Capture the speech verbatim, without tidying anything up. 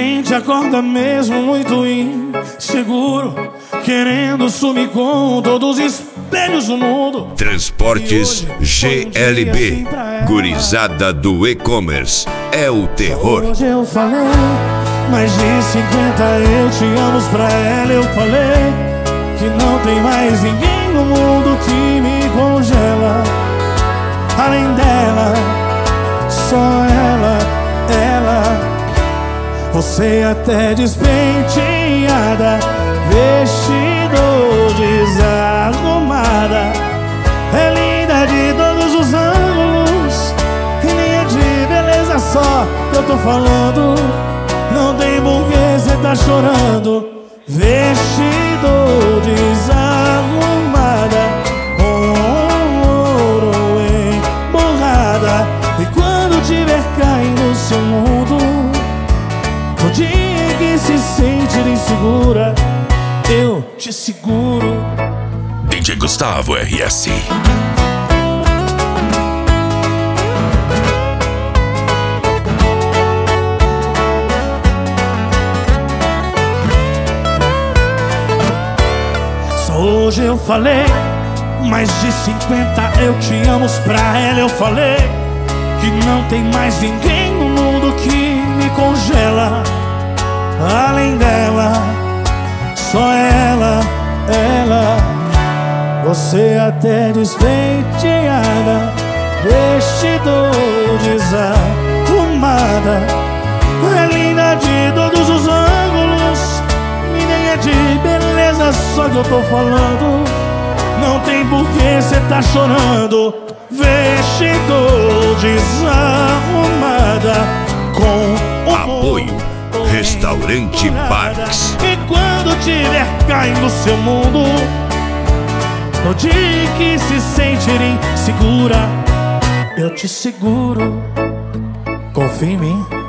gente acorda mesmo muito inseguro, querendo sumir com todos os espelhos do mundo. Transportes G L B, gurizada do e-commerce, é o terror. Hoje eu falei, mais de cinquenta eu te amo pra ela. Eu falei que não tem mais ninguém no mundo que me congela. Além dela, só ela, ela. Você até despenteada, vestido desarrumada, é linda de todos os ângulos, e nem é de beleza só que eu tô falando. Não tem porquê cê tá chorando. Vestido desarrumada, com ouro emborrada. E quando tiver caindo no seu mundo, no dia em que se sentir insegura, eu te seguro. D J Gustavo R S. Hoje eu falei, mais de cinquenta eu te amo pra ela. Eu falei que não tem mais ninguém no mundo que me congela. Além dela, só ela, ela. Você até despenteada, vestido desarrumada, é linda de todos os ângulos, e nem é de beleza só que eu tô falando. Não tem porquê cê tá chorando. Vestido desarrumada, com o Apoio Restaurante Barks. E quando tiver caindo no seu mundo, no dia que se sentir insegura, eu te seguro. Confia em mim.